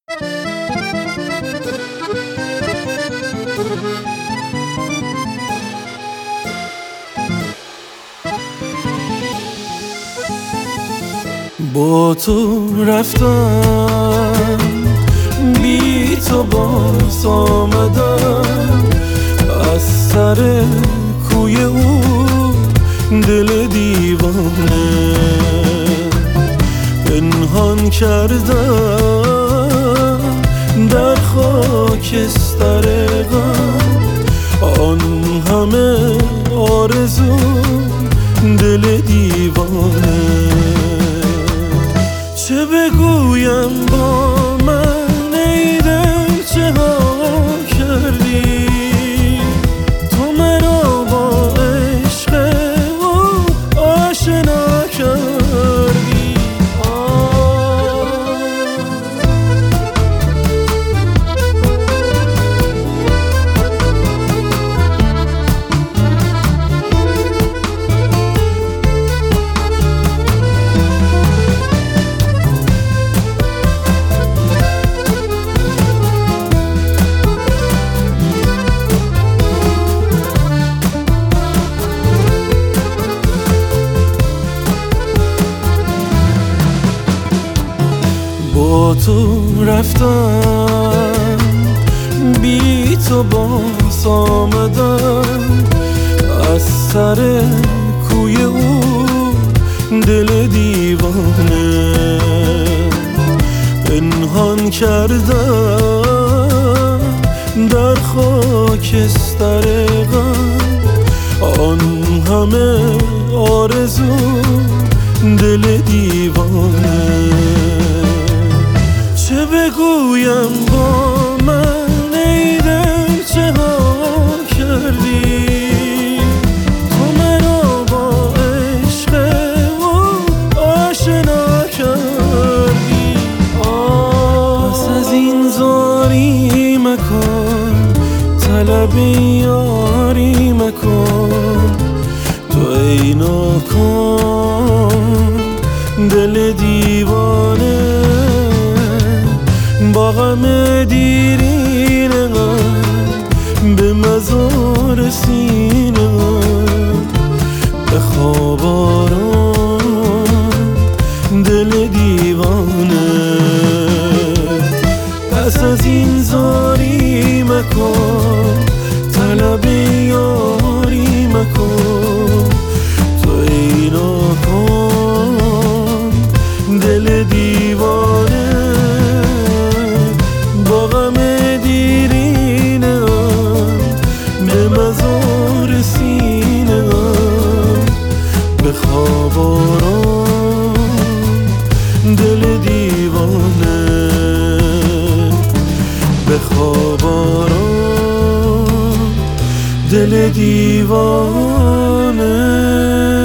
با تو رفتم، بی تو باز آمدم، از سر کوی او دل دیوانه پنهان کردم در خاکستر غم، آن همه آرزو دل دیوانه. چه بگویم با من ای دل، چه ها کردی تو مرا با عشق او آشنا کردی. با تو رفتم، بی تو باز آمدم، از سر کوی او دل دیوانه پنهان کردم در خاکستر غم، آن همه آرزو دل دیوانه. چه بگویم با من ای دل، چه ها کردی تو مرا با عشق او آشنا کردی. پس از این زاری مکن، طلب یاری مکن، تو ای ناکن دل دیوانه، با غم دیرین غم به مزار سینه به خواب آرام دل دیوانه. پس از این زاری مکن، طلب یاری مکن، تو ای ناکن دل دیوانه، با غم دیرینه به مزار سینه به خواب آرام دل دیوانه، به خواب آرام دل دیوانه.